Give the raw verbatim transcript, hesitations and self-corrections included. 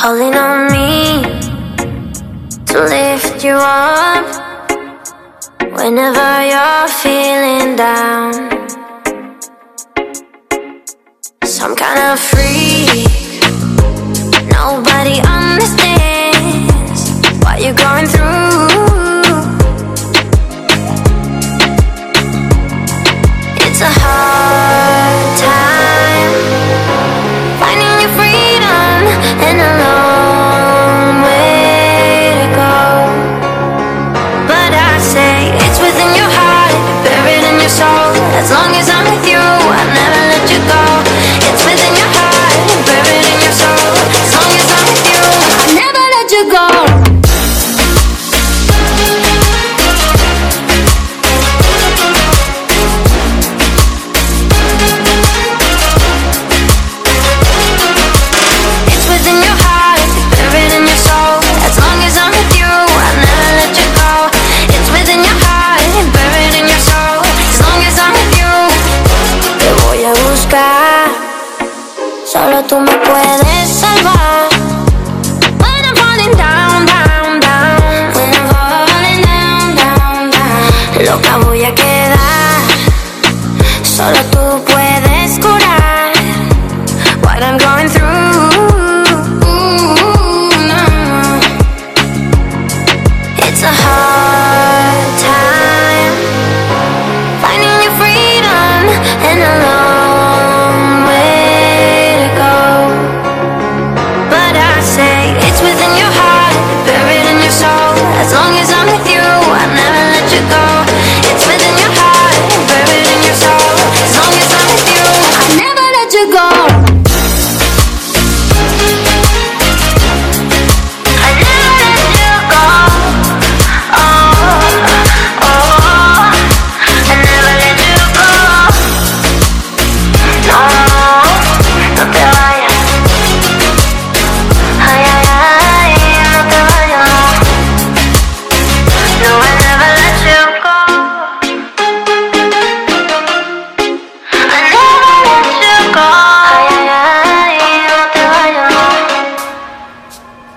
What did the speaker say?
calling on me to lift you up whenever you're feeling down. Some kind of freak, nobody understands what you're going through. It's a hard time finding your freedom and a long way to go. But I say it's within your heart, buried in your soul. As long as I'm with you, I'll never let you go. It's within your heart, buried in your soul. As long as I'm with you, I'll never let you go. Solo tú me puedes salvar.